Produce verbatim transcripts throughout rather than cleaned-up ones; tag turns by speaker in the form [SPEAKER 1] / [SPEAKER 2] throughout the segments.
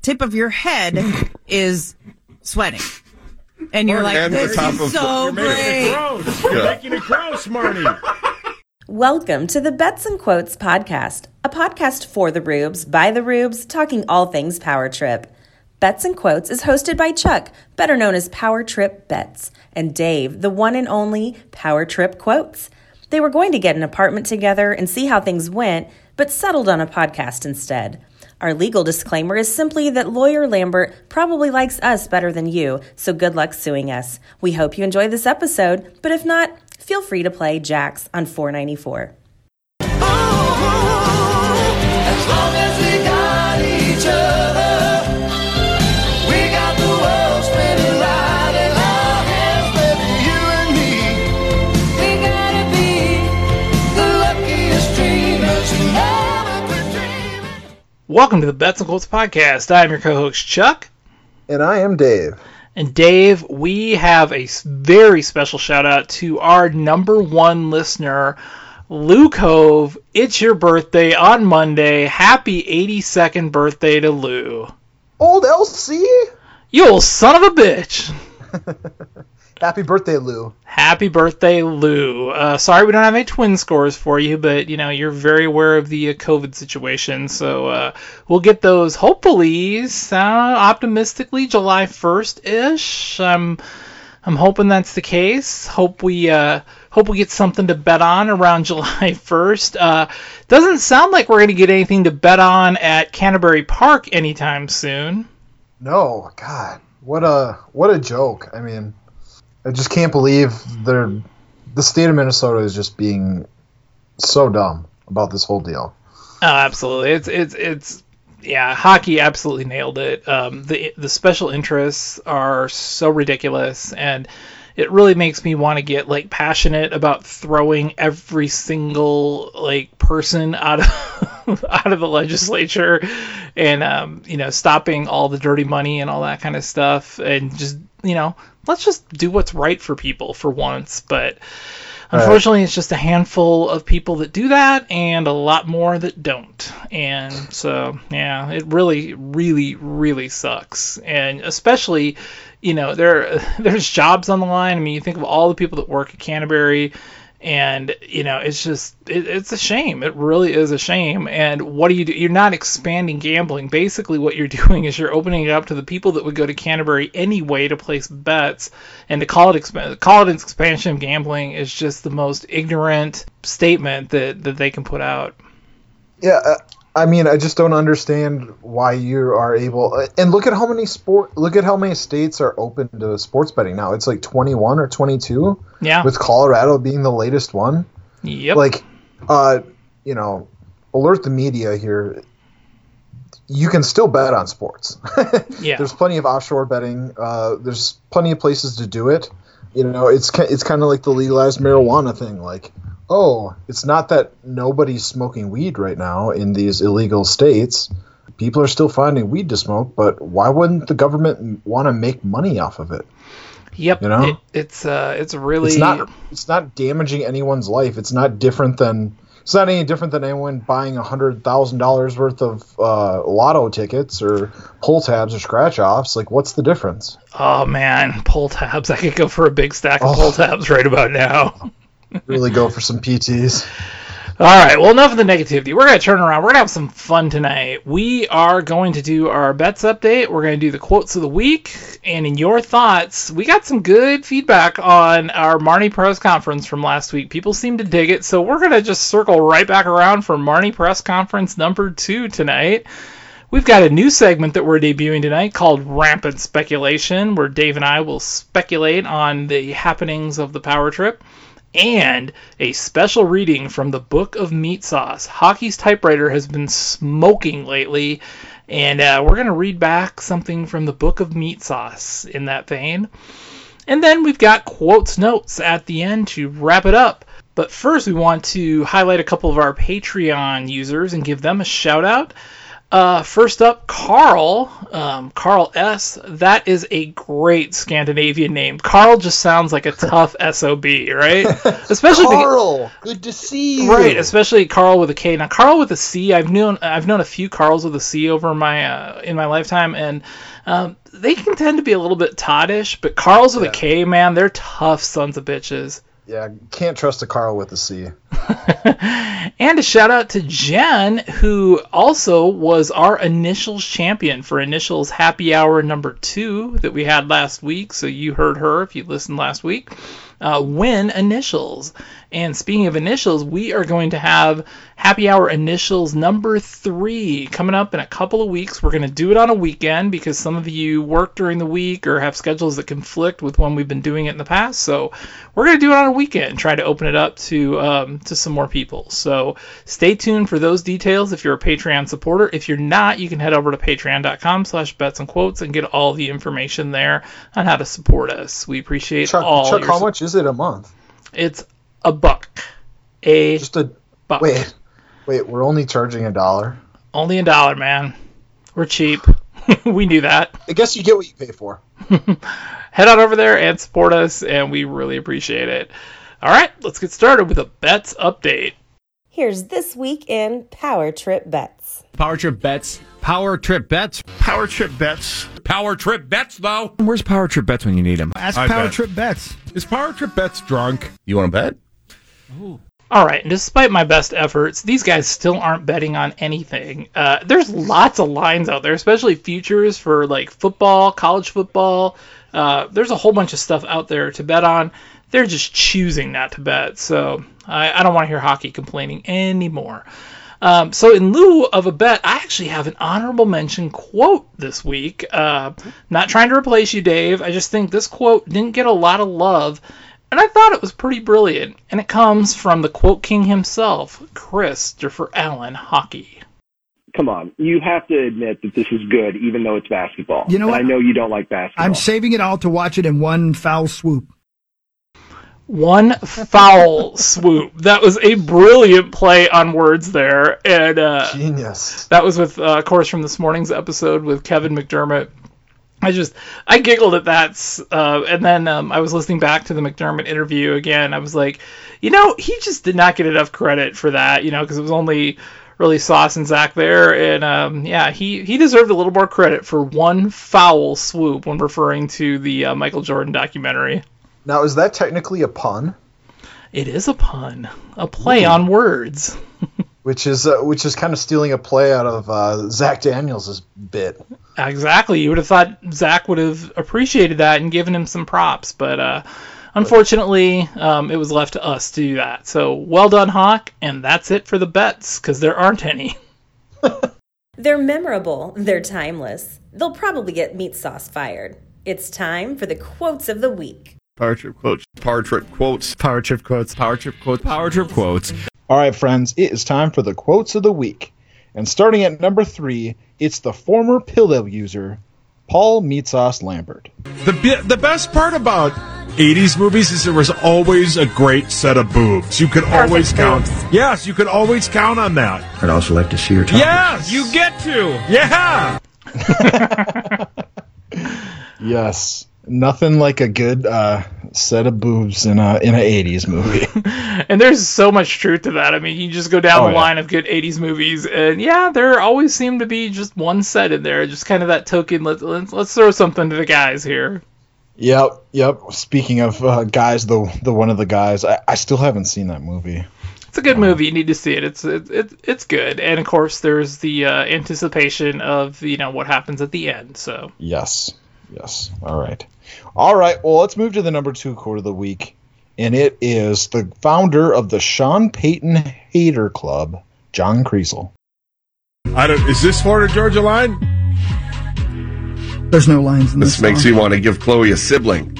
[SPEAKER 1] tip of your head is sweating. And you're like,
[SPEAKER 2] and
[SPEAKER 1] this
[SPEAKER 2] top
[SPEAKER 1] is
[SPEAKER 2] of
[SPEAKER 1] so
[SPEAKER 2] the,
[SPEAKER 1] great.
[SPEAKER 3] You're gross. You're
[SPEAKER 2] Yeah.
[SPEAKER 3] making it gross, Marnie.
[SPEAKER 4] Welcome to the Bets and Quotes podcast, a podcast for the rubes, by the rubes, talking all things Power Trip. Bets and Quotes is hosted by Chuck, better known as Power Trip Bets, and Dave, the one and only Power Trip Quotes. They were going to get an apartment together and see how things went, but settled on a podcast instead. Our legal disclaimer is simply that Lawyer Lambert probably likes us better than you, so good luck suing us. We hope you enjoy this episode, but if not, feel free to play Jax on four ninety-four.
[SPEAKER 5] As long as we got each other, we got the world spinning right in our hands, baby, you and me. We gotta be the luckiest dreamers who never quit dreaming.
[SPEAKER 6] Welcome to the Bets and Quotes podcast. I'm your co-host Chuck.
[SPEAKER 7] And I am Dave.
[SPEAKER 6] And Dave, we have a very special shout out to our number one listener, Lou Cove. It's your birthday on Monday. Happy eighty-second birthday to Lou.
[SPEAKER 7] Old L C?
[SPEAKER 6] You old son of a bitch.
[SPEAKER 7] Happy birthday, Lou.
[SPEAKER 6] Happy birthday, Lou. Uh, sorry we don't have any twin scores for you, but, you know, you're very aware of the uh, COVID situation, so uh, we'll get those, hopefully, uh, optimistically, July first-ish. I'm, I'm hoping that's the case. Hope we uh, hope we get something to bet on around July first. Uh, doesn't sound like we're going to get anything to bet on at Canterbury Park anytime soon.
[SPEAKER 7] No, God, what a what a joke. I mean, I just can't believe they're the state of Minnesota is just being so dumb about this whole deal.
[SPEAKER 6] Oh, absolutely. It's it's it's yeah, hockey absolutely nailed it. Um, the the special interests are so ridiculous, and it really makes me want to get like passionate about throwing every single like person out of out of the legislature, and um, you know, stopping all the dirty money and all that kind of stuff, and just, you know, let's just do what's right for people for once. But unfortunately, it's just a handful of people that do that and a lot more that don't. And so, yeah, it really, really, really sucks. And especially, you know, there there's jobs on the line. I mean, you think of all the people that work at Canterbury, and, you know, it's just, it, it's a shame. It really is a shame. And what do you do? You're not expanding gambling. Basically, what you're doing is you're opening it up to the people that would go to Canterbury anyway to place bets. And to call it, exp- call it an expansion of gambling is just the most ignorant statement that, that they can put out.
[SPEAKER 7] Yeah, uh, I mean, I just don't understand why you are able. And look at how many sport. Look at how many states are open to sports betting now. It's like twenty-one or twenty-two.
[SPEAKER 6] Yeah.
[SPEAKER 7] With Colorado being the latest one.
[SPEAKER 6] Yep.
[SPEAKER 7] Like, uh, you know, alert the media here. You can still bet on sports.
[SPEAKER 6] Yeah.
[SPEAKER 7] There's plenty of offshore betting. Uh, there's plenty of places to do it. You know, it's it's kind of like the legalized marijuana thing. Like, oh, it's not that nobody's smoking weed right now in these illegal states. People are still finding weed to smoke, but why wouldn't the government want to make money off of it?
[SPEAKER 6] Yep.
[SPEAKER 7] You know?
[SPEAKER 6] It, it's uh, it's really.
[SPEAKER 7] It's not. It's not damaging anyone's life. It's not different than. It's not any different than anyone buying a hundred thousand dollars worth of uh, lotto tickets or pull tabs or scratch offs. Like, what's the difference?
[SPEAKER 6] Oh man, pull tabs! I could go for a big stack of
[SPEAKER 7] Oh.
[SPEAKER 6] pull tabs right about now.
[SPEAKER 7] Really go for some P Ts.
[SPEAKER 6] All right, well, enough of the negativity. We're going to turn around. We're going to have some fun tonight. We are going to do our bets update. We're going to do the quotes of the week. And in your thoughts, we got some good feedback on our Marnie press conference from last week. People seem to dig it. So we're going to just circle right back around for Marnie press conference number two tonight. We've got a new segment that we're debuting tonight called Rampant Speculation, where Dave and I will speculate on the happenings of the Power Trip. And a special reading from the Book of Meat Sauce. Hockey's typewriter has been smoking lately, and uh, we're going to read back something from the Book of Meat Sauce in that vein. And then we've got quotes notes at the end to wrap it up. But first, we want to highlight a couple of our Patreon users and give them a shout out. Uh, first up, Carl Um, Carl S. That is a great Scandinavian name. Carl just sounds like a tough S O B, right? Especially
[SPEAKER 7] Carl, the, good to see you.
[SPEAKER 6] Right, especially Carl with a K. Now, Carl with a C, I've known I've known a few Carls with a C over my uh, in my lifetime, and um, they can tend to be a little bit toddish. But Carls with yeah. a K, man, they're tough sons of bitches.
[SPEAKER 7] Yeah, can't trust a Carl with a C.
[SPEAKER 6] And a shout out to Jen, who also was our Initials champion for Initials Happy Hour number two that we had last week. So you heard her if you listened last week. Uh, win Initials. And speaking of Initials, we are going to have Happy Hour Initials number three coming up in a couple of weeks. We're going to do it on a weekend because some of you work during the week or have schedules that conflict with when we've been doing it in the past. So we're going to do it on a weekend and try to open it up to um, to some more people. So stay tuned for those details if you're a Patreon supporter. If you're not, you can head over to patreon.com slash bets and quotes and get all the information there on how to support us. We appreciate
[SPEAKER 7] Chuck,
[SPEAKER 6] all
[SPEAKER 7] Chuck,
[SPEAKER 6] your
[SPEAKER 7] how
[SPEAKER 6] su-
[SPEAKER 7] much is it a month?
[SPEAKER 6] It's a buck. A
[SPEAKER 7] Just a
[SPEAKER 6] buck.
[SPEAKER 7] Wait, wait, we're only charging a dollar?
[SPEAKER 6] Only a dollar, man. We're cheap. We knew that.
[SPEAKER 7] I guess you get what you pay for.
[SPEAKER 6] Head on over there and support us, and we really appreciate it. All right, let's get started with a bets update.
[SPEAKER 4] Here's this week in Power Trip Bets.
[SPEAKER 3] Power Trip Bets. Power Trip Bets.
[SPEAKER 2] Power Trip Bets.
[SPEAKER 3] Power Trip Bets, though.
[SPEAKER 8] Where's Power Trip Bets when you need them?
[SPEAKER 2] Ask
[SPEAKER 3] I
[SPEAKER 2] Power
[SPEAKER 3] bet.
[SPEAKER 2] Trip Bets.
[SPEAKER 3] Is Power Trip Bets drunk?
[SPEAKER 2] You want to bet?
[SPEAKER 6] All right, and despite my best efforts, these guys still aren't betting on anything. Uh, there's lots of lines out there, especially futures for like football, college football. Uh, there's a whole bunch of stuff out there to bet on. They're just choosing not to bet, so I, I don't want to hear hockey complaining anymore. Um, so in lieu of a bet, I actually have an honorable mention quote this week. Uh, not trying to replace you, Dave. I just think this quote didn't get a lot of love, and I thought it was pretty brilliant. And it comes from the quote king himself, Christopher Allen Hockey.
[SPEAKER 9] Come on, you have to admit that this is good, even though it's basketball.
[SPEAKER 10] You know
[SPEAKER 9] and
[SPEAKER 10] what?
[SPEAKER 9] I know you don't like basketball.
[SPEAKER 10] I'm saving it all to watch it in one foul swoop.
[SPEAKER 6] One foul swoop. That was a brilliant play on words there. And uh,
[SPEAKER 7] Genius.
[SPEAKER 6] that was with, uh, of course, from this morning's episode with Kevin McDermott. I just, I giggled at that. Uh, and then um, I was listening back to the McDermott interview again. I was like, you know, he just did not get enough credit for that, you know, because it was only really Sauce and Zach there. And um, yeah, he, he deserved a little more credit for one foul swoop when referring to the uh, Michael Jordan documentary.
[SPEAKER 7] Now, is that technically a pun?
[SPEAKER 6] It is a pun, a play on words.
[SPEAKER 7] Which is uh, which is kind of stealing a play out of uh, Zach Daniels' bit.
[SPEAKER 6] Exactly. You would have thought Zach would have appreciated that and given him some props, but uh, unfortunately, um, it was left to us to do that. So well done, Hawk, and that's it for the bets, because there aren't any.
[SPEAKER 4] They're memorable. They're timeless. They'll probably get meat sauce fired. It's time for the quotes of the week.
[SPEAKER 2] Power Trip Quotes. Power Trip Quotes.
[SPEAKER 8] Power Trip Quotes. Power Trip Quotes. Power Trip Quotes.
[SPEAKER 7] All right, friends, it is time for the quotes of the week. And starting at number three, it's the former pillow user, Paul Meatsauce Lambert.
[SPEAKER 3] The be- the best part about eighties movies is there was always a great set of boobs. You could
[SPEAKER 4] Perfect
[SPEAKER 3] always count.
[SPEAKER 4] boobs.
[SPEAKER 3] Yes, you could always count on that.
[SPEAKER 2] I'd also like to see your top.
[SPEAKER 3] Yes, you get to. Yeah.
[SPEAKER 7] Yes. Nothing like a good uh, set of boobs in a in an eighties movie.
[SPEAKER 6] And there's so much truth to that. I mean, you just go down
[SPEAKER 7] Oh,
[SPEAKER 6] the
[SPEAKER 7] yeah.
[SPEAKER 6] line of good eighties movies, and yeah, there always seemed to be just one set in there, just kind of that token, let's, let's, let's throw something to the guys here.
[SPEAKER 7] Yep, yep. Speaking of uh, guys, the the one of the guys, I, I still haven't seen that movie.
[SPEAKER 6] It's a good movie. You need to see it. It's it, it, it's good. And, of course, there's the uh, anticipation of, you know, what happens at the end, so...
[SPEAKER 7] Yes, yes. All right. All right, well, let's move to the number two quote of the week. And it is the founder of the Sean Payton Hater Club, John Kriesel.
[SPEAKER 3] I don't. Is this Florida Georgia line?
[SPEAKER 10] There's no lines in this
[SPEAKER 2] This makes
[SPEAKER 10] song.
[SPEAKER 2] you want to give Chloe a sibling.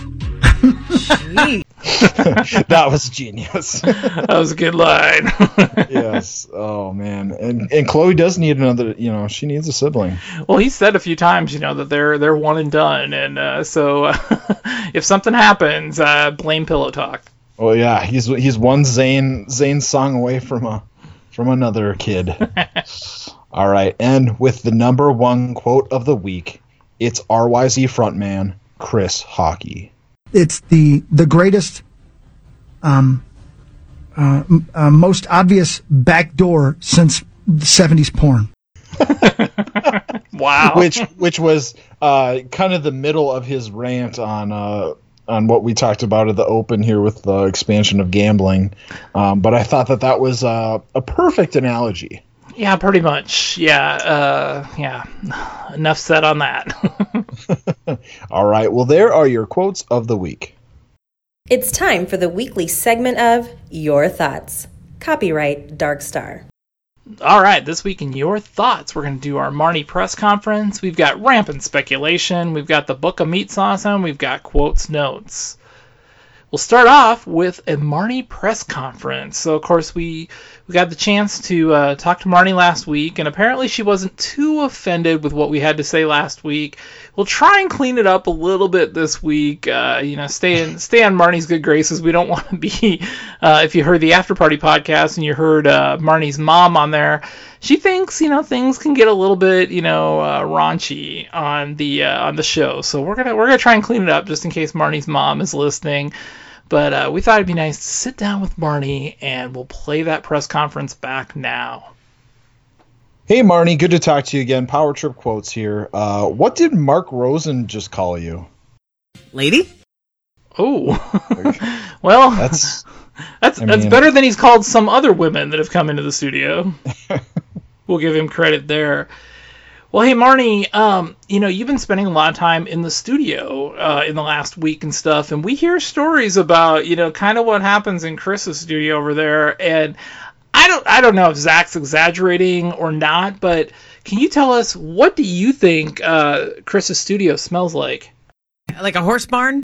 [SPEAKER 7] That was genius.
[SPEAKER 6] That was a good line.
[SPEAKER 7] Yes. Oh, man. And and Chloe does need another, you know, she needs a sibling.
[SPEAKER 6] Well, he said a few times, you know, that they're they're one and done, and uh, so uh, if something happens, uh, blame Pillow Talk.
[SPEAKER 7] Oh, yeah. He's he's one Zayn Zayn song away from a from another kid. All right. And with the number one quote of the week, It's R Y Z frontman Chris Hockey.
[SPEAKER 10] It's the the greatest, um, uh, m- uh, most obvious backdoor since the seventies porn.
[SPEAKER 6] Wow.
[SPEAKER 7] Which which was uh, kind of the middle of his rant on uh, on what we talked about at the open here with the expansion of gambling. Um, but I thought that that was uh, a perfect analogy.
[SPEAKER 6] Yeah, pretty much. Yeah, uh, yeah. Enough said on that.
[SPEAKER 7] All right. Well, there are your quotes of the week.
[SPEAKER 4] It's time for the weekly segment of Your Thoughts. Copyright Dark Star.
[SPEAKER 6] All right, this week in Your Thoughts, we're going to do our Marnie press conference. We've got rampant speculation. We've got the book of meat sauce, and we've got quotes notes. We'll start off with a Marnie press conference. So, of course, we we got the chance to uh, talk to Marnie last week, and apparently she wasn't too offended with what we had to say last week. We'll try and clean it up a little bit this week. Uh, you know, stay in stay on Marnie's good graces. We don't want to be. Uh, if you heard the After Party podcast and you heard uh, Marnie's mom on there, she thinks you know things can get a little bit you know uh, raunchy on the uh, on the show. So we're gonna we're gonna try and clean it up just in case Marnie's mom is listening. But uh, we thought it'd be nice to sit down with Marnie, and we'll play that press conference back now.
[SPEAKER 7] Hey, Marnie, good to talk to you again. Power Trip Quotes here. Uh, what did Mark Rosen just call you?
[SPEAKER 1] Lady?
[SPEAKER 6] Oh. Well,
[SPEAKER 7] That's
[SPEAKER 6] that's
[SPEAKER 7] I
[SPEAKER 6] that's
[SPEAKER 7] mean-
[SPEAKER 6] better than he's called some other women that have come into the studio. We'll give him credit there. Well, hey, Marnie, um, you know, you've been spending a lot of time in the studio uh, in the last week and stuff, and we hear stories about, you know, kind of what happens in Chris's studio over there, and I don't I don't know if Zach's exaggerating or not, but can you tell us, what do you think uh, Chris's studio smells like?
[SPEAKER 1] Like a horse barn?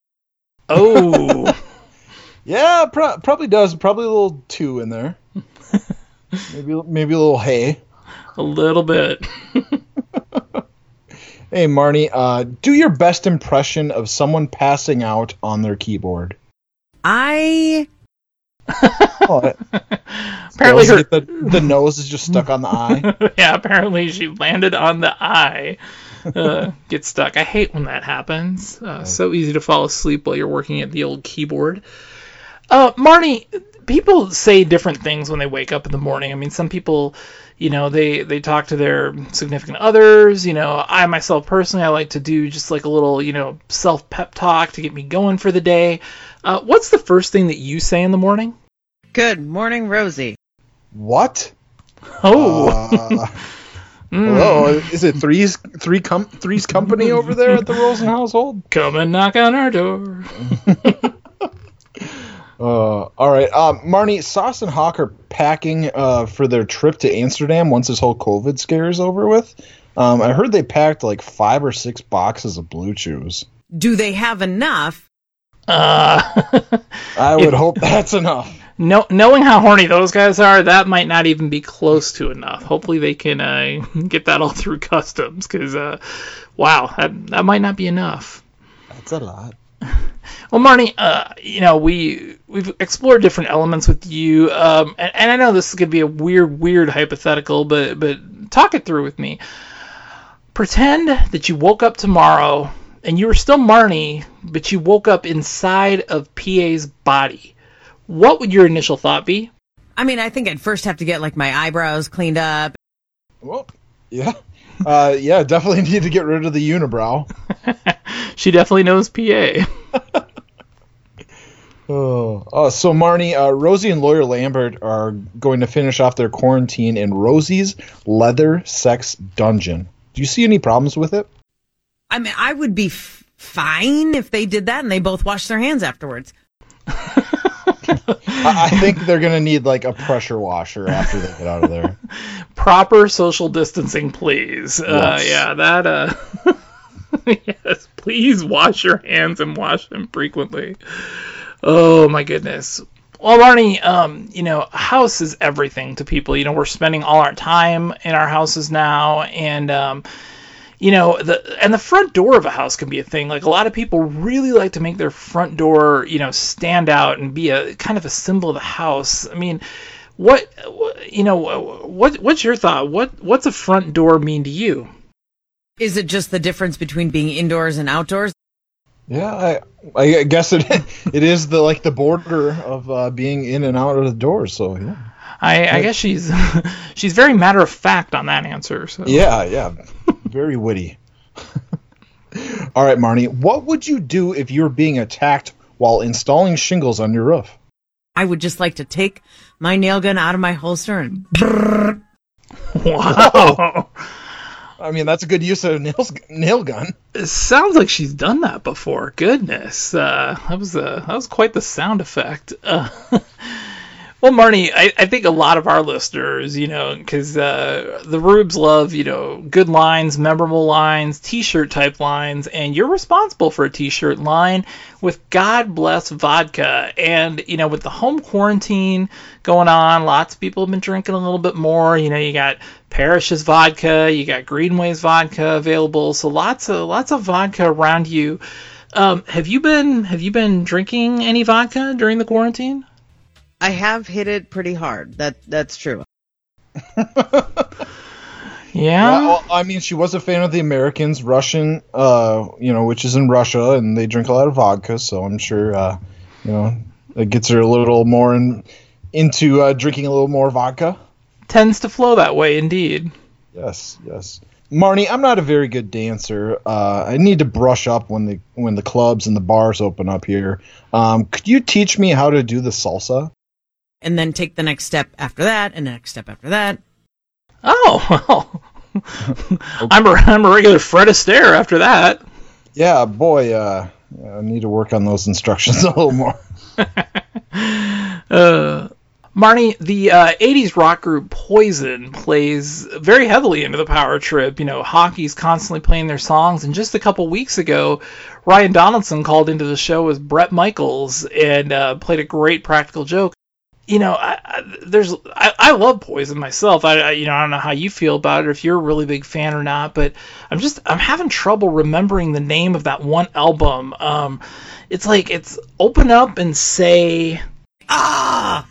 [SPEAKER 6] Oh.
[SPEAKER 7] Yeah, pro- probably does. Probably a little two in there. maybe maybe a little hay.
[SPEAKER 6] A little bit.
[SPEAKER 7] Hey, Marnie, uh, do your best impression of someone passing out on their keyboard.
[SPEAKER 1] I...
[SPEAKER 7] Oh, it-
[SPEAKER 6] Apparently her-
[SPEAKER 7] the, the nose is just stuck on the eye.
[SPEAKER 6] Yeah, apparently she landed on the eye. Uh, get stuck. I hate when that happens. Uh, so easy to fall asleep while you're working at the old keyboard. Uh, Marnie, people say different things when they wake up in the morning. I mean, some people, you know, they, they talk to their significant others. You know, I myself personally, I like to do just like a little, you know, self-pep talk to get me going for the day. Uh, what's the first thing that you say in the morning?
[SPEAKER 1] Good morning, Rosie.
[SPEAKER 7] What?
[SPEAKER 6] Oh.
[SPEAKER 7] Uh, hello, is it Three's Three com- Three's Company over there at the Rosen household?
[SPEAKER 6] Come and knock on our door.
[SPEAKER 7] Uh, all right, uh, Marnie, Sauce and Hawk are packing uh, for their trip to Amsterdam once this whole COVID scare is over with. Um, I heard they packed like five or six boxes of Blue Chews.
[SPEAKER 1] Do they have enough?
[SPEAKER 6] Uh,
[SPEAKER 7] I would
[SPEAKER 6] if-
[SPEAKER 7] hope that's enough.
[SPEAKER 6] No, knowing how horny those guys are, that might not even be close to enough. Hopefully they can uh, get that all through customs, because, uh, wow, that, that might not be enough.
[SPEAKER 7] That's a lot.
[SPEAKER 6] Well, Marnie, uh, you know, we, we've explored different elements with you, um, and, and I know this is going to be a weird, weird hypothetical, but, but talk it through with me. Pretend that you woke up tomorrow, and you were still Marnie, but you woke up inside of P A's body. What would your initial thought be?
[SPEAKER 1] I mean, I think I'd first have to get, like, my eyebrows cleaned up.
[SPEAKER 7] Well, yeah. Uh, yeah, definitely need to get rid of the unibrow.
[SPEAKER 6] She definitely knows P A.
[SPEAKER 7] Oh, uh, so Marnie, uh, Rosie and Lawyer Lambert are going to finish off their quarantine in Rosie's leather sex dungeon. Do you see any problems with it?
[SPEAKER 1] I mean, I would be f- fine if they did that and they both washed their hands afterwards.
[SPEAKER 7] I, I think they're going to need like a pressure washer after they get out of there.
[SPEAKER 6] Proper social distancing, please. Uh,
[SPEAKER 7] Yes.
[SPEAKER 6] yeah, that, uh, yes, please wash your hands and wash them frequently. Oh, my goodness. Well, Marnie, um, you know, a house is everything to people. You know, we're spending all our time in our houses now, and, um, you know, the and the front door of a house can be a thing. Like, a lot of people really like to make their front door, you know, stand out and be a kind of a symbol of the house. I mean, what, you know, what what's your thought? What what's a front door mean to you?
[SPEAKER 1] Is it just the difference between being indoors and outdoors?
[SPEAKER 7] Yeah, I I guess it it is the like the border of uh, being in and out of the doors. So yeah.
[SPEAKER 6] I, I guess she's she's very matter of fact on that answer. So.
[SPEAKER 7] Yeah, yeah, very witty. All right, Marnie, what would you do if you were being attacked while installing shingles on your roof?
[SPEAKER 1] I would just like to take my nail gun out of my holster and.
[SPEAKER 6] Wow.
[SPEAKER 7] I mean, that's a good use of a nail, nail gun.
[SPEAKER 6] It sounds like she's done that before. Goodness, uh, that was uh, that was quite the sound effect. Uh, well, Marnie, I, I think a lot of our listeners, you know, because uh, the Rubes love, you know, good lines, memorable lines, T-shirt type lines, and you're responsible for a T-shirt line with God Bless Vodka. And, you know, with the home quarantine going on, lots of people have been drinking a little bit more. You know, you got Parrish's vodka, you got Greenway's vodka available, so lots of lots of vodka around you. Um, have you been have you been drinking any vodka during the quarantine?
[SPEAKER 1] I have hit it pretty hard. That that's true.
[SPEAKER 6] Yeah.
[SPEAKER 7] Well, I mean, she was a fan of the Americans, Russian, uh, you know, which is in Russia, and they drink a lot of vodka. So I'm sure, uh, you know, it gets her a little more in, into uh, drinking a little more vodka.
[SPEAKER 6] Tends to flow that way, indeed.
[SPEAKER 7] Yes, yes. Marnie, I'm not a very good dancer. Uh, I need to brush up when the when the clubs and the bars open up here. Um, could you teach me how to do the salsa?
[SPEAKER 1] And then take the next step after that, and the next step after that.
[SPEAKER 6] Oh, well. I'm, a, I'm a regular Fred Astaire after that.
[SPEAKER 7] Yeah, boy, uh, I need to work on those instructions a little more.
[SPEAKER 6] uh, Marnie, the uh, eighties rock group Poison plays very heavily into the Power Trip. You know, hockey's constantly playing their songs, and just a couple weeks ago, Ryan Donaldson called into the show as Bret Michaels and uh, played a great practical joke. You know, I, I, there's I, I love Poison myself. I, I you know I don't know how you feel about it, or if you're a really big fan or not. But I'm just I'm having trouble remembering the name of that one album. Um, it's like it's Open Up and Say Ah.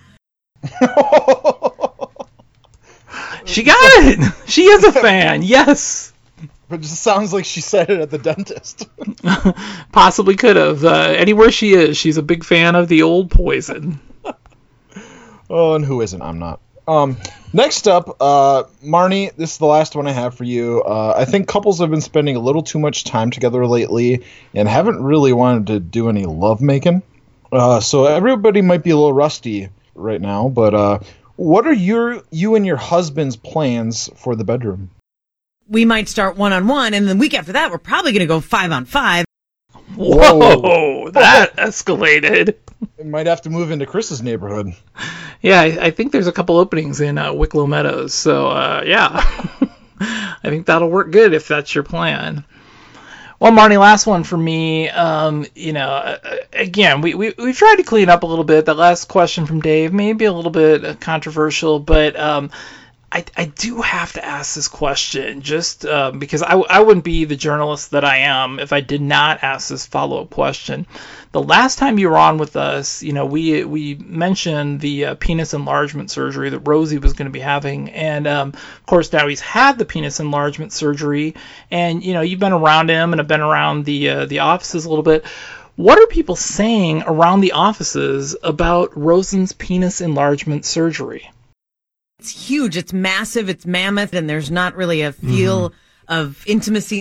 [SPEAKER 6] She got it. She is a fan. Yes.
[SPEAKER 7] But it just sounds like she said it at the dentist.
[SPEAKER 6] Possibly could have. Uh, anywhere she is, she's a big fan of the old Poison.
[SPEAKER 7] Oh, and who isn't? I'm not. Um, next up, uh, Marnie, this is the last one I have for you. Uh, I think couples have been spending a little too much time together lately and haven't really wanted to do any lovemaking. Uh, so everybody might be a little rusty right now, but uh, what are your you and your husband's plans for the bedroom?
[SPEAKER 1] We might start one-on-one, and the week after that, we're probably going to go five-on-five.
[SPEAKER 6] Whoa, Whoa, that escalated.
[SPEAKER 7] It might have to move into Chris's neighborhood.
[SPEAKER 6] Yeah, I, I think there's a couple openings in uh, Wicklow Meadows, so uh, yeah. I think that'll work good if that's your plan. Well, Marnie, last one for me. Um, you know, uh, again, we, we, we've tried to clean up a little bit. That last question from Dave may be a little bit controversial, but um, I, I do have to ask this question just um, because I, I wouldn't be the journalist that I am if I did not ask this follow-up question. The last time you were on with us, you know, we we mentioned the uh, penis enlargement surgery that Rosie was going to be having, and um, of course now he's had the penis enlargement surgery, and you know you've been around him and have been around the uh, the offices a little bit. What are people saying around the offices about Rosen's penis enlargement surgery?
[SPEAKER 1] It's huge. It's massive. It's mammoth, and there's not really a feel mm-hmm. of intimacy.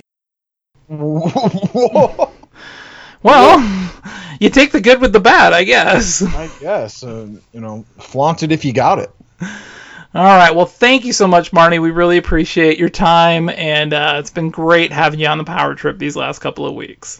[SPEAKER 7] Whoa.
[SPEAKER 6] Well, you take the good with the bad, I guess.
[SPEAKER 7] I guess. Uh, you know, flaunt it if you got it.
[SPEAKER 6] All right. Well, thank you so much, Marnie. We really appreciate your time, and uh, it's been great having you on the Power Trip these last couple of weeks.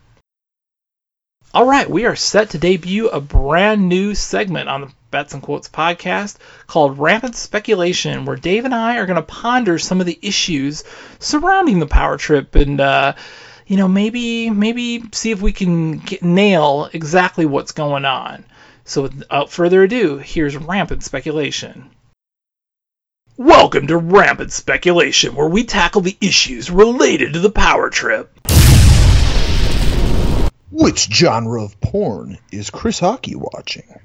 [SPEAKER 6] All right. We are set to debut a brand new segment on the Bets and Quotes podcast called Rampant Speculation, where Dave and I are going to ponder some of the issues surrounding the Power Trip and, uh, you know, maybe maybe see if we can get, nail exactly what's going on. So without further ado, here's Rampant Speculation. Welcome to Rampant Speculation, where we tackle the issues related to the Power Trip.
[SPEAKER 7] Which genre of porn is Chris Hockey watching?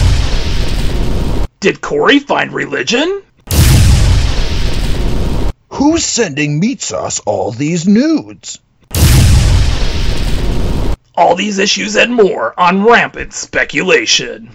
[SPEAKER 6] Did Corey find religion?
[SPEAKER 11] Who's sending Meat Sauce all these nudes?
[SPEAKER 6] All these issues and more on Rampant Speculation.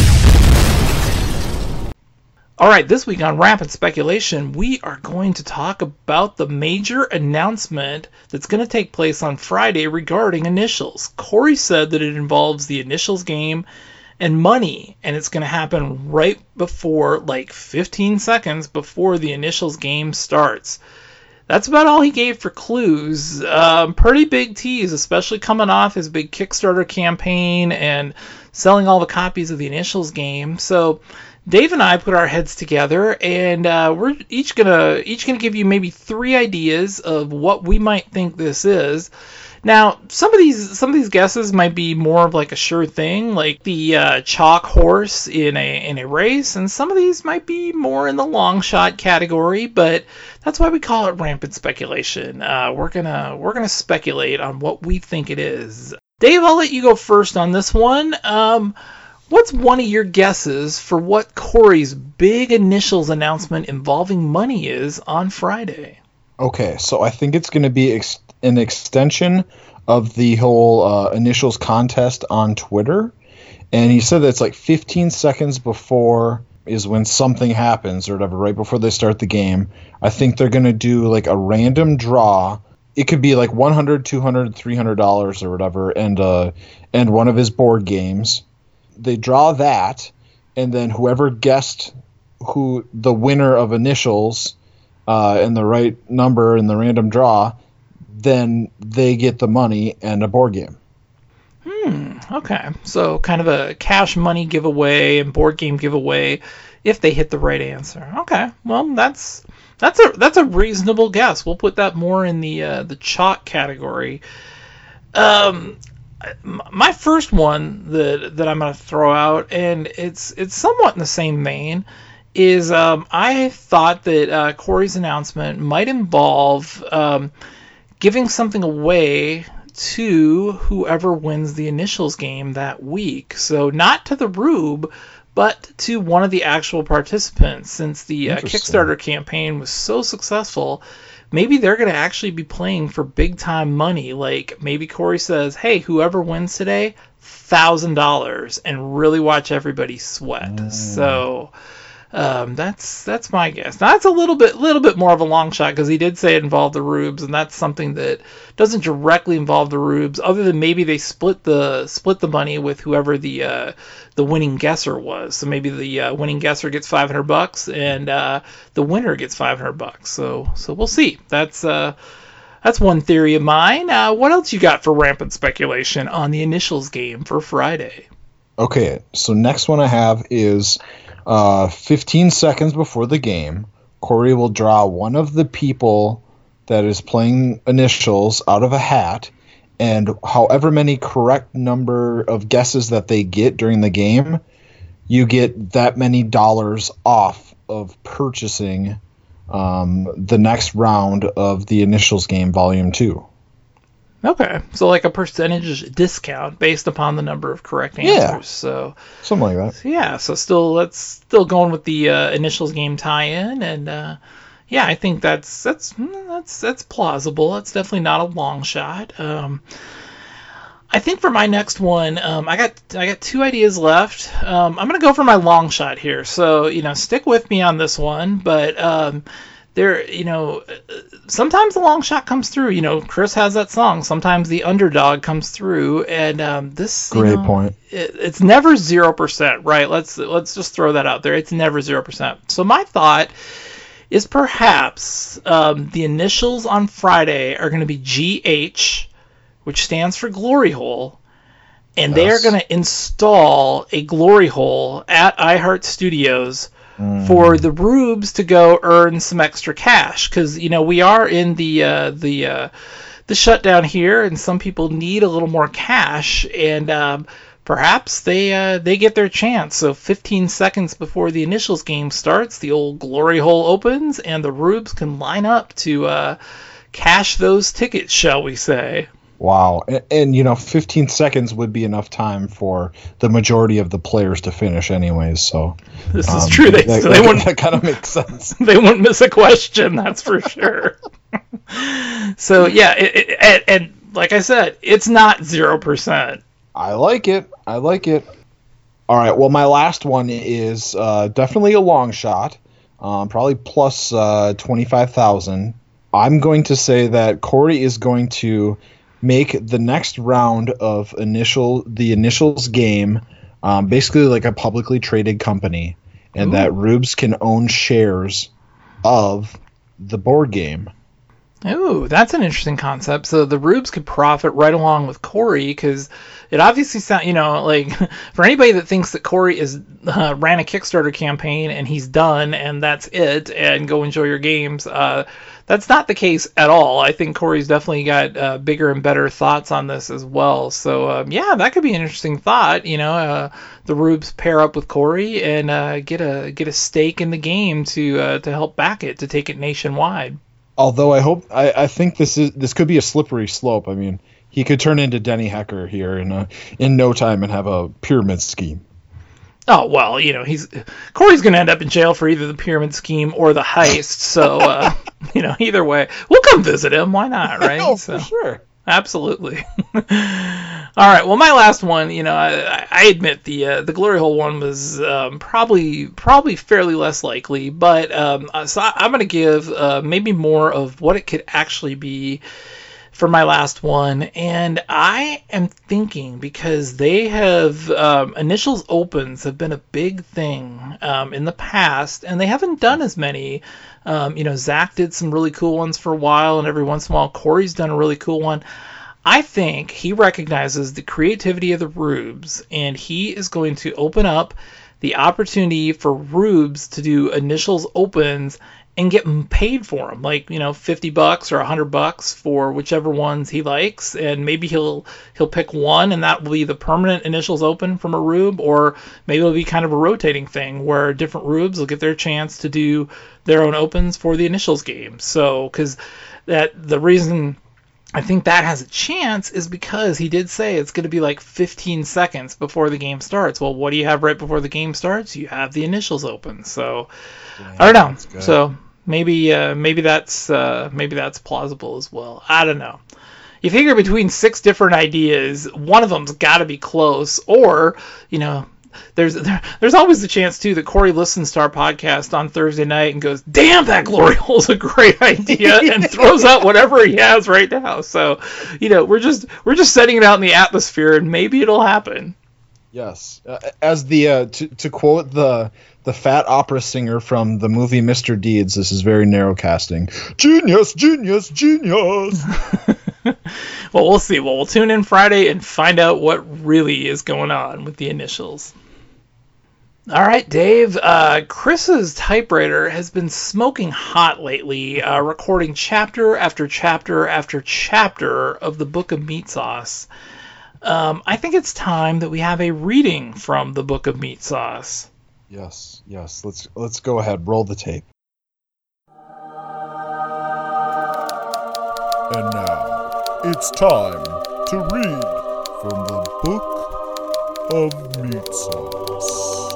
[SPEAKER 6] All right, this week on Rampant Speculation, we are going to talk about the major announcement that's going to take place on Friday regarding Initials. Corey said that it involves the Initials game and money, and it's going to happen right before, like fifteen seconds before the Initials game starts. That's about all he gave for clues. Um, pretty big tease, especially coming off his big Kickstarter campaign and selling all the copies of the Initials game. So Dave and I put our heads together, and uh, we're each gonna each gonna give you maybe three ideas of what we might think this is. Now, some of these some of these guesses might be more of like a sure thing, like the uh, chalk horse in a in a race, and some of these might be more in the long shot category. But that's why we call it Rampant Speculation. Uh, we're gonna we're gonna speculate on what we think it is. Dave, I'll let you go first on this one. Um, What's one of your guesses for what Corey's big Initials announcement involving money is on Friday?
[SPEAKER 7] Okay, so I think it's going to be ex- an extension of the whole uh, Initials contest on Twitter. And he said that it's like fifteen seconds before is when something happens or whatever, right before they start the game. I think they're going to do like a random draw. It could be like one hundred dollars, two hundred dollars, three hundred dollars or whatever, and uh, and one of his board games. They draw that, and then whoever guessed who the winner of Initials uh, and the right number in the random draw, then they get the money and a board game.
[SPEAKER 6] Hmm. Okay. So kind of a cash money giveaway and board game giveaway if they hit the right answer. Okay. Well, that's that's a that's a reasonable guess. We'll put that more in the uh, the chalk category. Um. My first one that that I'm going to throw out, and it's it's somewhat in the same vein, is um, I thought that uh, Corey's announcement might involve um, giving something away to whoever wins the Initials game that week. So not to the Rube, but to one of the actual participants. Since the uh, Kickstarter campaign was so successful, maybe they're going to actually be playing for big time money. Like maybe Corey says, hey, whoever wins today, one thousand dollars, and really watch everybody sweat. Mm. So um, that's that's my guess. Now, that's a little bit little bit more of a long shot because he did say it involved the Rubes, and that's something that doesn't directly involve the Rubes, other than maybe they split the split the money with whoever the uh, the winning guesser was. So maybe the uh, winning guesser gets five hundred bucks, and uh, the winner gets five hundred bucks. So so we'll see. That's uh, that's one theory of mine. Uh, what else you got for Rampant Speculation on the Initials game for Friday?
[SPEAKER 7] Okay, so next one I have is uh, fifteen seconds before the game, Corey will draw one of the people that is playing Initials out of a hat, and however many correct number of guesses that they get during the game, you get that many dollars off of purchasing um, the next round of the Initials game, Volume two.
[SPEAKER 6] Okay, so like a percentage discount based upon the number of correct answers.
[SPEAKER 7] Yeah,
[SPEAKER 6] so
[SPEAKER 7] something like that.
[SPEAKER 6] So yeah, so still that's still going with the uh, Initials game tie-in, and uh, yeah, I think that's that's that's that's plausible. That's definitely not a long shot. Um, I think for my next one, um, I got I got two ideas left. Um, I'm gonna go for my long shot here. So you know, stick with me on this one, but. Um, There, you know, sometimes the long shot comes through. You know, Chris has that song. Sometimes the underdog comes through, and um, this.
[SPEAKER 7] Great
[SPEAKER 6] you know,
[SPEAKER 7] point.
[SPEAKER 6] It, it's never zero percent, right? Let's let's just throw that out there. It's never zero percent. So my thought is perhaps um, the Initials on Friday are going to be G H, which stands for Glory Hole, and yes. they are going to install a Glory Hole at iHeart Studios. For the Rubes to go earn some extra cash, because you know we are in the uh, the uh, the shutdown here, and some people need a little more cash, and um, perhaps they uh, they get their chance. So fifteen seconds before the Initials game starts, the old Glory Hole opens, and the Rubes can line up to uh, cash those tickets, shall we say?
[SPEAKER 7] Wow. And, and, you know, fifteen seconds would be enough time for the majority of the players to finish anyways. So
[SPEAKER 6] this
[SPEAKER 7] um,
[SPEAKER 6] is true. They,
[SPEAKER 7] that,
[SPEAKER 6] so they
[SPEAKER 7] that,
[SPEAKER 6] wouldn't,
[SPEAKER 7] that kind of makes sense.
[SPEAKER 6] They wouldn't miss a question, that's for sure. So, yeah, it, it, and, and like I said, it's not zero percent.
[SPEAKER 7] I like it. I like it. All right. Well, my last one is uh, definitely a long shot, um, probably plus uh, twenty-five thousand. I'm going to say that Corey is going to make the next round of initial the initials game um, basically like a publicly traded company, and Ooh. that Rubes can own shares of the board game.
[SPEAKER 6] Ooh, that's an interesting concept. So the Rubes could profit right along with Corey, because it obviously sounds, you know, like for anybody that thinks that Corey is uh, ran a Kickstarter campaign and he's done and that's it and go enjoy your games, uh, that's not the case at all. I think Corey's definitely got uh, bigger and better thoughts on this as well. So um, yeah, that could be an interesting thought. You know, uh, the Rubes pair up with Corey and uh, get a get a stake in the game to uh, to help back it, to take it nationwide.
[SPEAKER 7] Although I hope, I, I think this is this could be a slippery slope. I mean, he could turn into Denny Hecker here in a, in no time and have a pyramid scheme.
[SPEAKER 6] Oh well, you know, he's Corey's going to end up in jail for either the pyramid scheme or the heist. So uh, you know, either way, we'll come visit him. Why not, right?
[SPEAKER 7] Oh,
[SPEAKER 6] so,
[SPEAKER 7] for sure.
[SPEAKER 6] Absolutely. All right. Well, my last one, you know, I, I admit the uh, the glory hole one was um, probably probably fairly less likely, but um, so I, I'm going to give uh, maybe more of what it could actually be for my last one, and I am thinking, because they have um, initials opens have been a big thing um, in the past, and they haven't done as many. Um, you know, Zach did some really cool ones for a while, and every once in a while Corey's done a really cool one. I think he recognizes the creativity of the Rubes, and he is going to open up the opportunity for Rubes to do initials opens and get paid for them, like, you know, fifty bucks or a hundred bucks for whichever ones he likes, and maybe he'll he'll pick one, and that will be the permanent initials open from a Rube, or maybe it'll be kind of a rotating thing where different Rubes will get their chance to do their own opens for the initials game. So, because that the reason I think that has a chance is because he did say it's going to be like fifteen seconds before the game starts. Well, what do you have right before the game starts? You have the initials open. So, yeah, I don't know. So. Maybe uh, maybe that's uh, maybe that's plausible as well. I don't know. You figure between six different ideas, one of them's got to be close, or you know, there's there, there's always the chance too that Corey listens to our podcast on Thursday night and goes, "Damn, that glory hole's a great idea," and throws out whatever he has right now. So, you know, we're just we're just setting it out in the atmosphere, and maybe it'll happen.
[SPEAKER 7] Yes, uh, as the uh, to to quote the. The fat opera singer from the movie Mister Deeds, this is very narrow casting. Genius, genius, genius.
[SPEAKER 6] Well, we'll see. Well, we'll tune in Friday and find out what really is going on with the initials. All right, Dave. Uh, Chris's typewriter has been smoking hot lately, uh, recording chapter after chapter after chapter of the Book of Meat Sauce. Um, I think it's time that we have a reading from the Book of Meat Sauce.
[SPEAKER 7] Yes, yes. Let's let's go ahead. Roll the tape.
[SPEAKER 3] And now it's time to read from the Book of Meat Sauce.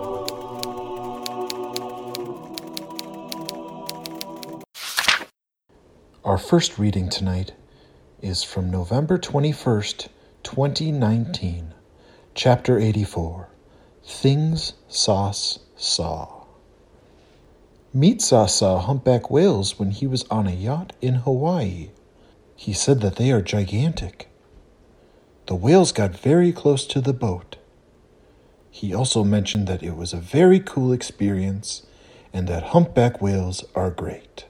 [SPEAKER 12] Our first reading tonight is from November twenty-first, twenty nineteen, Chapter eighty-four. Things Sauce Saw. Meat Sauce saw humpback whales when he was on a yacht in Hawaii. He said that they are gigantic. The whales got very close to the boat. He also mentioned that it was a very cool experience and that humpback whales are great.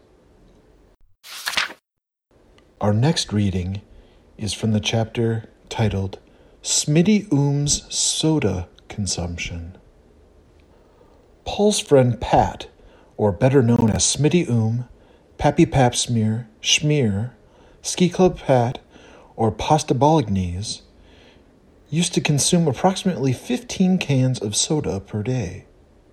[SPEAKER 12] Our next reading is from the chapter titled Smitty Oom's Soda Consumption. Paul's friend Pat, or better known as Smitty Oom, Pappy Pap Smear, Schmear, Ski Club Pat, or Pasta Bolognese, used to consume approximately fifteen cans of soda per day.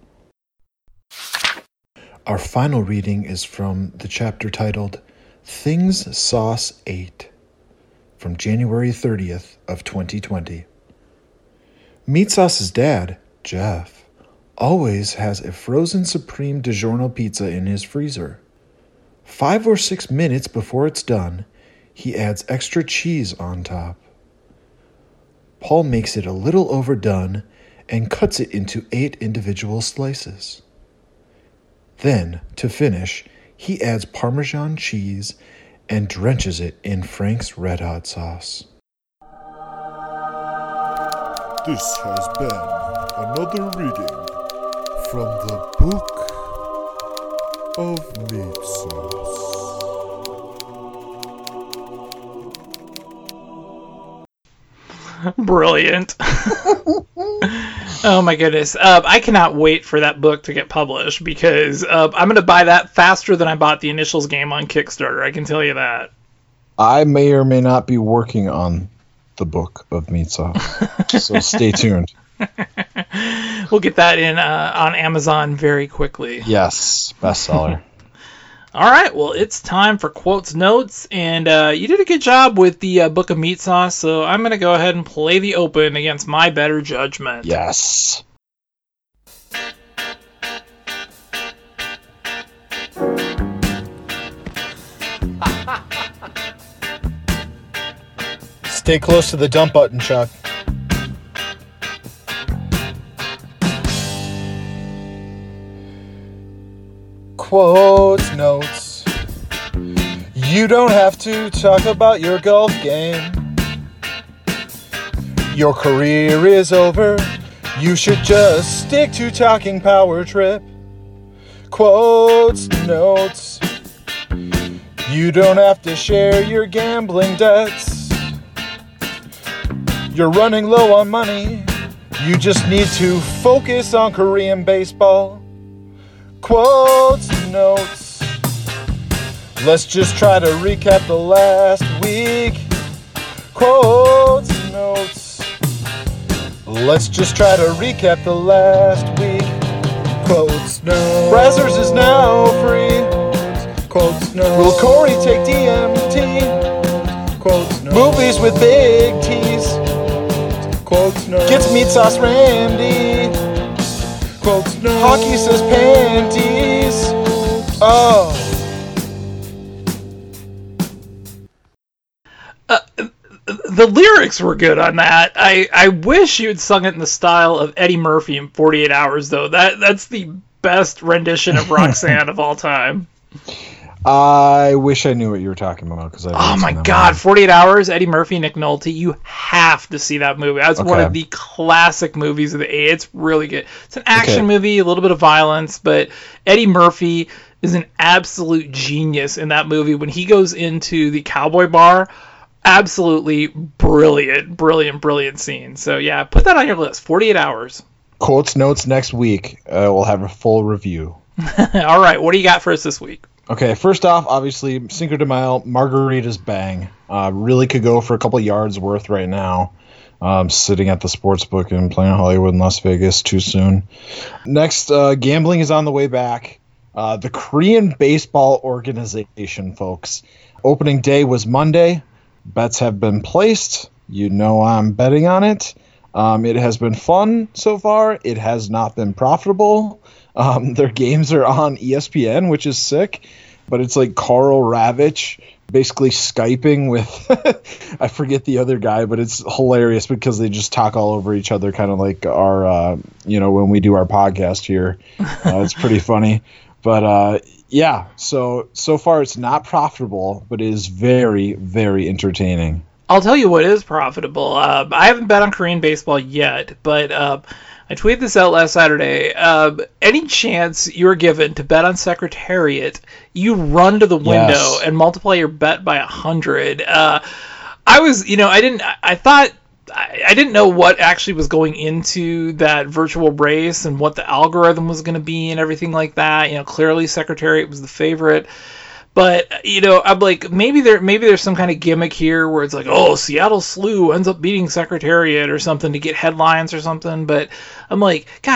[SPEAKER 12] Our final reading is from the chapter titled Things Sauce Ate. from January thirtieth of twenty twenty. Meat Sauce's dad, Jeff, always has a frozen Supreme DiGiorno pizza in his freezer. Five or six minutes before it's done, he adds extra cheese on top. Paul makes it a little overdone and cuts it into eight individual slices. Then, to finish, he adds Parmesan cheese and drenches it in Frank's Red Hot sauce.
[SPEAKER 3] This has been another reading from the Book of Meat Sauce.
[SPEAKER 6] Brilliant. Oh my goodness. Uh, I cannot wait for that book to get published because uh, I'm going to buy that faster than I bought the Initials game on Kickstarter. I can tell you that.
[SPEAKER 7] I may or may not be working on the Book of Meat Sauce, so stay tuned.
[SPEAKER 6] We'll get that in uh, on Amazon very quickly.
[SPEAKER 7] Yes, bestseller.
[SPEAKER 6] All right, well, it's time for Quotes Notes, and uh, you did a good job with the uh, Book of Meat Sauce, so I'm going to go ahead and play the open against my better judgment.
[SPEAKER 7] Yes.
[SPEAKER 12] Stay close to the dump button, Chuck. Quotes Notes. You don't have to talk about your golf game. Your career is over. You should just stick to talking Power Trip. Quotes Notes. You don't have to share your gambling debts. You're running low on money. You just need to focus on Korean baseball. Quotes Notes. Let's just try to recap the last week. Quotes Notes. Let's just try to recap the last week. Quotes Notes. Brazzers is now free. Quotes Notes. Will Corey take D M T? Quotes Notes. Movies with big T's. Quotes Notes. Gets Meat Sauce Randy. Quotes Notes. Hockey says panties. Oh.
[SPEAKER 6] Uh, the lyrics were good on that. I, I wish you had sung it in the style of Eddie Murphy in forty-eight hours, though. That That's the best rendition of Roxanne of all time.
[SPEAKER 7] I wish I knew what you were talking about. Cause I
[SPEAKER 6] oh my god, forty-eight hours, Eddie Murphy, Nick Nolte. You have to see that movie. That's okay. One of the classic movies of the eighties. It's really good. It's an action okay. movie, a little bit of violence, but Eddie Murphy is an absolute genius in that movie. When he goes into the cowboy bar, absolutely brilliant, brilliant, brilliant scene. So yeah, put that on your list. forty-eight hours.
[SPEAKER 7] Quotes Notes next week. Uh, we'll have a full review.
[SPEAKER 6] All right, what do you got for us this week?
[SPEAKER 7] Okay, first off, obviously, Cinco de Mayo, margaritas bang. Uh, really could go for a couple yards worth right now. Um, sitting at the sports book in Planet Hollywood in Las Vegas too soon. Next, uh, gambling is on the way back. Uh, the Korean Baseball Organization, folks. Opening day was Monday. Bets have been placed. You know I'm betting on it. Um, it has been fun so far. It has not been profitable. Um, their games are on E S P N, which is sick, but it's like Carl Ravitch basically Skyping with, I forget the other guy, but it's hilarious because they just talk all over each other, kind of like our, uh, you know, when we do our podcast here. Uh, it's pretty funny. But uh, yeah, so so far it's not profitable, but it is very, very entertaining.
[SPEAKER 6] I'll tell you what is profitable. Uh, I haven't bet on Korean baseball yet, but uh, I tweeted this out last Saturday. Uh, any chance you're given to bet on Secretariat, you run to the window yes. and multiply your bet by a hundred. Uh, I was, you know, I didn't, I thought, I, I didn't know what actually was going into that virtual race and what the algorithm was going to be and everything like that. You know, clearly Secretariat was the favorite. But, you know, I'm like, maybe there maybe there's some kind of gimmick here where it's like, oh, Seattle Slew ends up beating Secretariat or something to get headlines or something. But I'm like, God,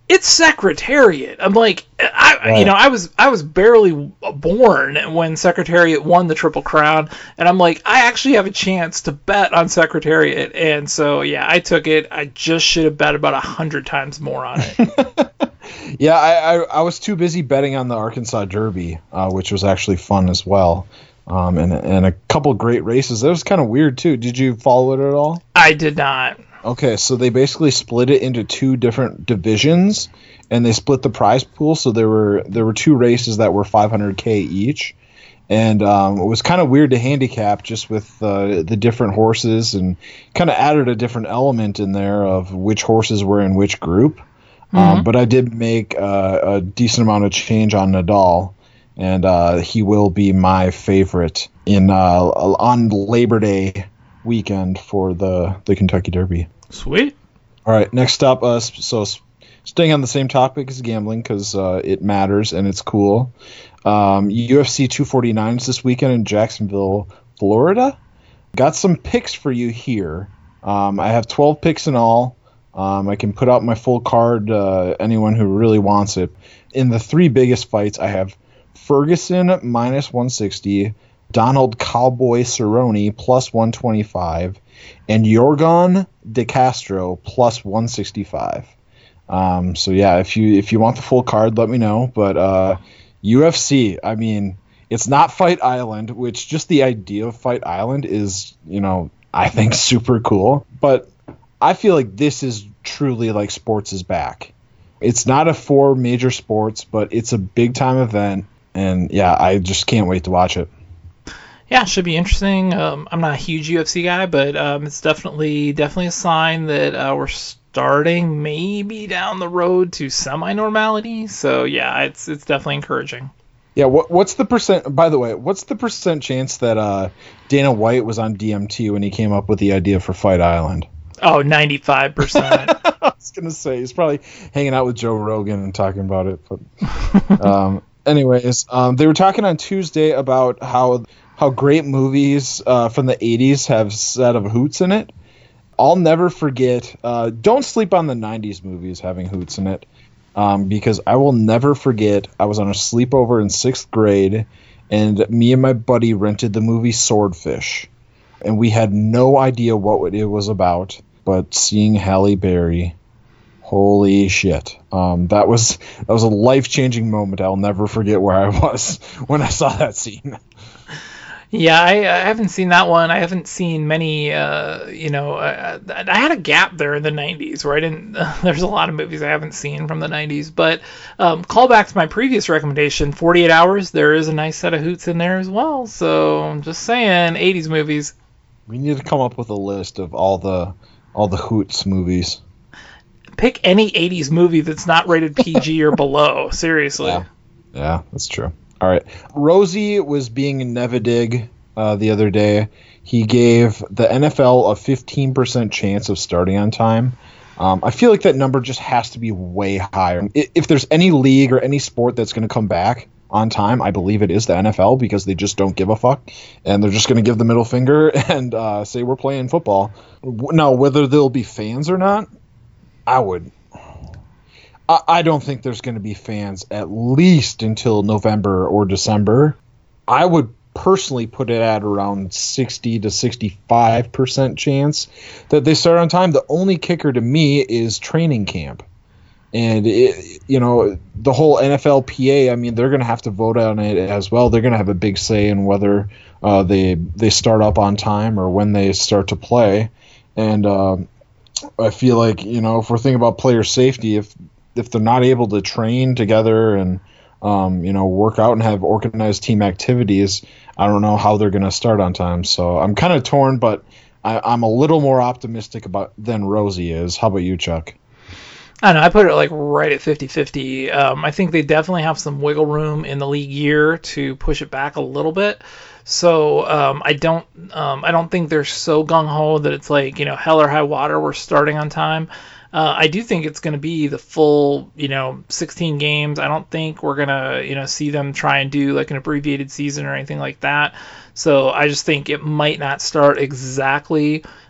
[SPEAKER 6] it's Secretariat. I'm like, I,
[SPEAKER 7] Right.
[SPEAKER 6] you know, I was I was barely born when Secretariat won the Triple Crown, and I'm like, I actually have a chance to bet on Secretariat, and so yeah, I took it. I just should have bet about a hundred times more on it.
[SPEAKER 7] Yeah, I, I, I was too busy betting on the Arkansas Derby, uh, which was actually fun as well, um, and and a couple great races. That was kind of weird too. Did you follow it at all?
[SPEAKER 6] I did not.
[SPEAKER 7] Okay, so they basically split it into two different divisions, and they split the prize pool. So there were there were two races that were five hundred K each, and um, it was kind of weird to handicap just with uh, the different horses, and kind of added a different element in there of which horses were in which group.
[SPEAKER 6] Mm-hmm.
[SPEAKER 7] Um, but I did make uh, a decent amount of change on Nadal, and uh, he will be my favorite in uh, on Labor Day weekend for the, the Kentucky Derby.
[SPEAKER 6] Sweet.
[SPEAKER 7] All right, next up, uh, so staying on the same topic as gambling because uh, it matters and it's cool. Um, U F C two forty-nine is this weekend in Jacksonville, Florida. Got some picks for you here. Um, I have twelve picks in all. Um, I can put out my full card, uh, anyone who really wants it. In the three biggest fights, I have Ferguson minus one sixty, Donald Cowboy Cerrone plus one twenty-five, and Yorgon De Castro plus one sixty-five. Um, so yeah, if you if you want the full card, let me know. But uh, U F C, I mean, it's not Fight Island, which just the idea of Fight Island is, you know, I think super cool. But I feel like this is truly like sports is back. It's not a four major sports, but it's a big time event, and yeah, I just can't wait to watch it.
[SPEAKER 6] Yeah, it should be interesting. Um, I'm not a huge U F C guy, but um, it's definitely definitely a sign that uh, we're starting maybe down the road to semi-normality. So yeah, it's it's definitely encouraging.
[SPEAKER 7] Yeah, what what's the percent? By the way, what's the percent chance that uh, Dana White was on D M T when he came up with the idea for Fight Island?
[SPEAKER 6] Oh, ninety-five percent.
[SPEAKER 7] I was gonna say he's probably hanging out with Joe Rogan and talking about it. But um, anyways, um, they were talking on Tuesday about how how great movies uh, from the eighties have a set of hoots in it. I'll never forget. Uh, don't sleep on the nineties movies having hoots in it, um, because I will never forget. I was on a sleepover in sixth grade, and me and my buddy rented the movie Swordfish, and we had no idea what it was about. But seeing Halle Berry, holy shit, um, that was that was a life changing moment. I'll never forget where I was when I saw that scene.
[SPEAKER 6] Yeah, I, I haven't seen that one. I haven't seen many. Uh, you know, uh, I had a gap there in the nineties where I didn't. Uh, there's a lot of movies I haven't seen from the nineties. But um, call back to my previous recommendation, forty-eight hours. There is a nice set of hoots in there as well. So I'm just saying, eighties movies.
[SPEAKER 7] We need to come up with a list of all the all the hoots movies.
[SPEAKER 6] Pick any eighties movie that's not rated P G or below. Seriously.
[SPEAKER 7] Yeah. yeah, that's true. All right. Rosie was being Nevidig uh, the other day. He gave the N F L a fifteen percent chance of starting on time. Um, I feel like that number just has to be way higher. If there's any league or any sport that's going to come back on time, I believe it is the N F L, because they just don't give a fuck. And they're just going to give the middle finger and uh, say we're playing football. Now, whether there'll be fans or not, I would... I don't think there's going to be fans at least until November or December. I would personally put it at around sixty to sixty-five percent chance that they start on time. The only kicker to me is training camp. And, it, you know, the whole N F L P A, I mean, they're going to have to vote on it as well. They're going to have a big say in whether uh, they, they start up on time or when they start to play. And uh, I feel like, you know, if we're thinking about player safety, if if they're not able to train together and, um, you know, work out and have organized team activities, I don't know how they're going to start on time. So I'm kind of torn, but I, I'm a little more optimistic about than Rosie is. How about you, Chuck?
[SPEAKER 6] I don't know. I put it like right at fifty-fifty. Um, I think they definitely have some wiggle room in the league year to push it back a little bit. So um, I don't um, I don't think they're so gung-ho that it's like, you know, hell or high water, we're starting on time. Uh, I do think it's going to be the full, you know, sixteen games. I don't think we're going to, you know, see them try and do like an abbreviated season or anything like that. So I just think it might not start exactly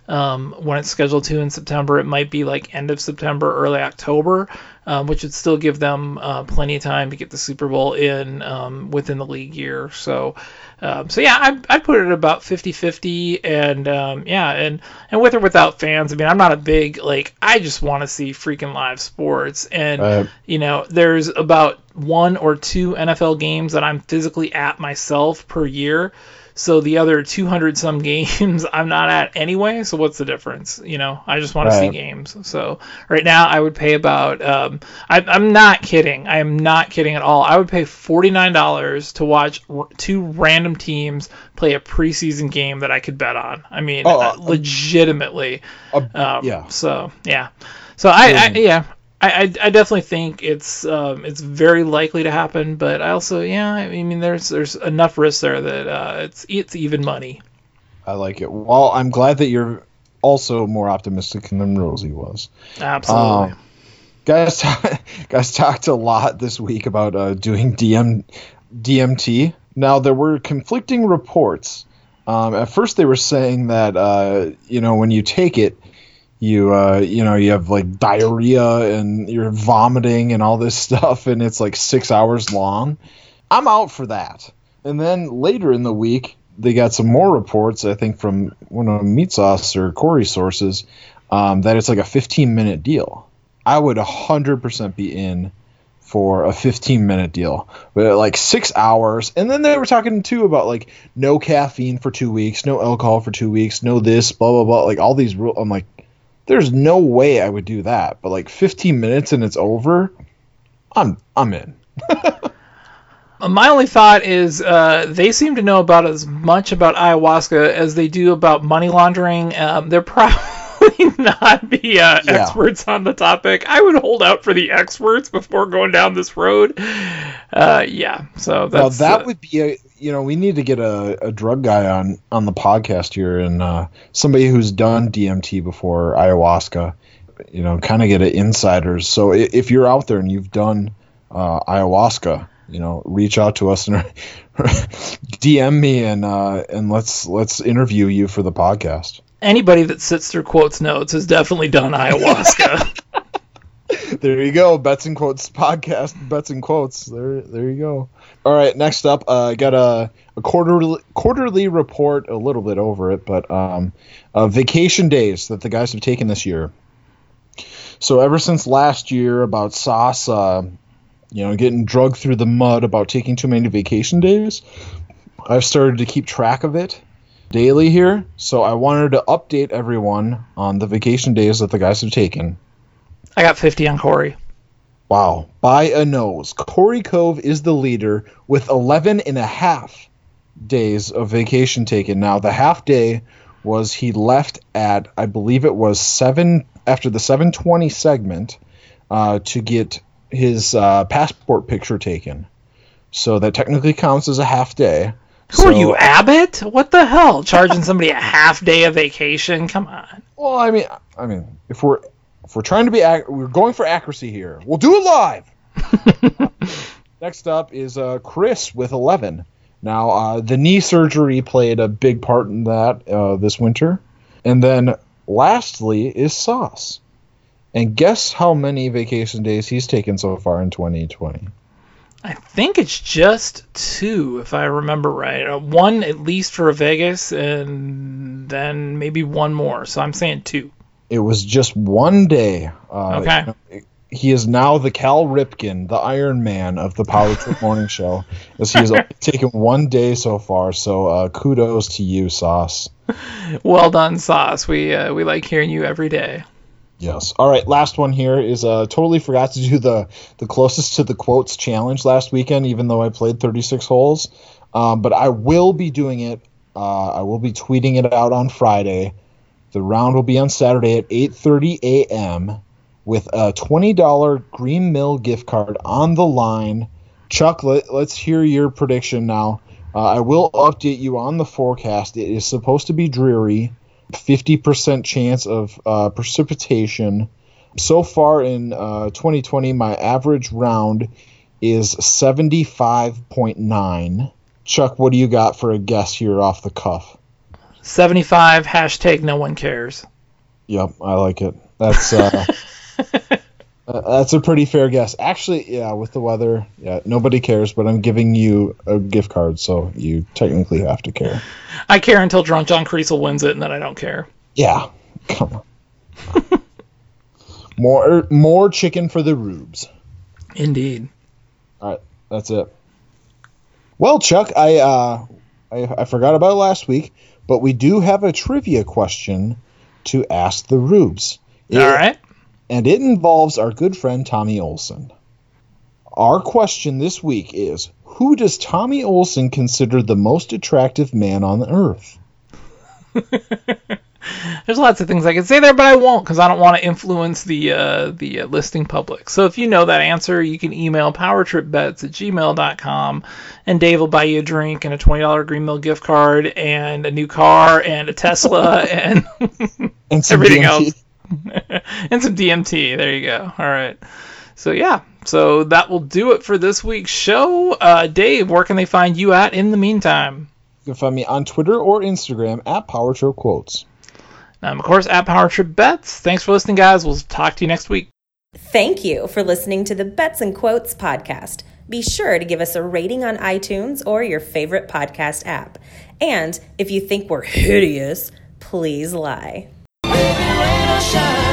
[SPEAKER 6] Um, when it's scheduled to in September, it might be like end of September, early October, um, which would still give them uh, plenty of time to get the Super Bowl in um, within the league year. So, um, so yeah, I I put it at about fifty-fifty, and um, yeah, and and with or without fans. I mean, I'm not a big like. I just want to see freaking live sports, and
[SPEAKER 7] Uh,
[SPEAKER 6] you know, there's about one or two N F L games that I'm physically at myself per year. So the other two hundred some games I'm not at anyway. So what's the difference? You know, I just want to see
[SPEAKER 7] Right.
[SPEAKER 6] games. So right now I would pay about, um, I, I'm not kidding. I am not kidding at all. I would pay forty-nine dollars to watch r- two random teams play a preseason game that I could bet on. I mean,
[SPEAKER 7] Oh,
[SPEAKER 6] uh,
[SPEAKER 7] uh,
[SPEAKER 6] legitimately.
[SPEAKER 7] Uh,
[SPEAKER 6] Um,
[SPEAKER 7] yeah.
[SPEAKER 6] So, yeah. So I, I yeah. I, I, I definitely think it's um, it's very likely to happen, but I also yeah I mean there's there's enough risk there that uh, it's it's even money.
[SPEAKER 7] I like it. Well, I'm glad that you're also more optimistic than Rosie was.
[SPEAKER 6] Absolutely.
[SPEAKER 7] Um, guys, guys talked a lot this week about uh, doing D M, D M T. Now, there were conflicting reports. Um, at first, they were saying that uh, you know when you take it, you uh, you know you have like diarrhea and you're vomiting and all this stuff, and it's like six hours long. I'm out for that. And then later in the week, they got some more reports, I think from one of Meat Sauce or Corey sources, um, that it's like a fifteen minute deal. I would one hundred percent be in for a fifteen minute deal, but like six hours. And then they were talking too about like no caffeine for two weeks, no alcohol for two weeks, no this, blah, blah, blah. Like all these rules. I'm like, there's no way I would do that. But like fifteen minutes and it's over, I'm I'm in.
[SPEAKER 6] My only thought is uh, they seem to know about as much about ayahuasca as they do about money laundering. Um, they're probably not the uh,
[SPEAKER 7] Yeah.
[SPEAKER 6] experts on the topic. I would hold out for the experts before going down this road. Uh, yeah, so that's
[SPEAKER 7] now that
[SPEAKER 6] uh,
[SPEAKER 7] would be a you know we need to get a, a drug guy on on the podcast here, and uh, somebody who's done D M T before ayahuasca, you know, kind of get an insiders. So i- if you're out there and you've done uh, ayahuasca, you know, reach out to us and D M me and uh, and let's let's interview you for the podcast.
[SPEAKER 6] anybody that sits through quotes notes has definitely done ayahuasca.
[SPEAKER 7] There you go, Bets and Quotes podcast. Bets and Quotes. There, there you go. All right, next up, uh, I got a, a quarterly quarterly report, a little bit over it, but um, uh, vacation days that the guys have taken this year. So ever since last year, about Sauce, uh, you know, getting drugged through the mud about taking too many vacation days, I've started to keep track of it daily here. So I wanted to update everyone on the vacation days that the guys have taken.
[SPEAKER 6] I got fifty on Corey.
[SPEAKER 7] Wow. By a nose. Corey Cove is the leader with eleven and a half days of vacation taken. Now, the half day was he left at, I believe it was seven, after the seven twenty segment, uh, to get his uh, passport picture taken. So that technically counts as a half day.
[SPEAKER 6] Who
[SPEAKER 7] So-
[SPEAKER 6] are you, Abbott? What the hell? Charging somebody a half day of vacation? Come on.
[SPEAKER 7] Well, I mean, I mean, if we're if we're trying to be, ac- we're going for accuracy here. We'll do it live. Next up is uh, Chris with eleven. Now, uh, the knee surgery played a big part in that uh, this winter. And then lastly is Sauce. And guess how many vacation days he's taken so far in twenty twenty?
[SPEAKER 6] I think it's just two, if I remember right. Uh, one at least for Vegas, and then maybe one more. So I'm saying two.
[SPEAKER 7] It was just one day. Uh,
[SPEAKER 6] Okay.
[SPEAKER 7] He is now the Cal Ripken, the Iron Man of the Power Trip Morning Show, as he has only taken one day so far. So uh, kudos to you, Sauce.
[SPEAKER 6] Well done, Sauce. We uh, we like hearing you every day.
[SPEAKER 7] Yes. All right. Last one here is uh, totally forgot to do the the closest to the quotes challenge last weekend, even though I played thirty-six holes. Um, but I will be doing it. Uh, I will be tweeting it out on Friday. The round will be on Saturday at eight thirty a.m. with a twenty dollars Green Mill gift card on the line. Chuck, let, let's hear your prediction now. Uh, I will update you on the forecast. It is supposed to be dreary. fifty percent chance of uh, precipitation. So far in uh, twenty twenty, my average round is seventy-five point nine. Chuck, what do you got for a guess here off the cuff?
[SPEAKER 6] seventy-five, hashtag no one cares.
[SPEAKER 7] Yep, I like it. That's uh, uh, that's a pretty fair guess. Actually, yeah, with the weather, yeah, nobody cares, but I'm giving you a gift card, so you technically have to care.
[SPEAKER 6] I care until Drunk John Creasel wins it, and then I don't care.
[SPEAKER 7] Yeah, come on. more more chicken for the rubes.
[SPEAKER 6] Indeed.
[SPEAKER 7] All right, that's it. Well, Chuck, I uh, I, I forgot about it last week, but we do have a trivia question to ask the rubes.
[SPEAKER 6] All
[SPEAKER 7] it,
[SPEAKER 6] right.
[SPEAKER 7] And it involves our good friend Tommy Olson. Our question this week is, who does Tommy Olson consider the most attractive man on the earth?
[SPEAKER 6] There's lots of things I could say there, but I won't because I don't want to influence the uh, the uh, listing public. So if you know that answer, you can email powertripbets at gmail dot com, and Dave will buy you a drink and a twenty dollars Green Mill gift card and a new car and a Tesla and,
[SPEAKER 7] and some
[SPEAKER 6] everything
[SPEAKER 7] D M T.
[SPEAKER 6] else. And some D M T. There you go. All right. So yeah. So that will do it for this week's show. Uh, Dave, where can they find you at in the meantime?
[SPEAKER 7] You can find me on Twitter or Instagram at PowerTripQuotes.
[SPEAKER 6] I'm, of course, at PowerTripBets. Thanks for listening, guys. We'll talk to you next week.
[SPEAKER 4] Thank you for listening to the Bets and Quotes podcast. Be sure to give us a rating on iTunes or your favorite podcast app. And if you think we're hideous, please lie.
[SPEAKER 5] Baby, rain or shine.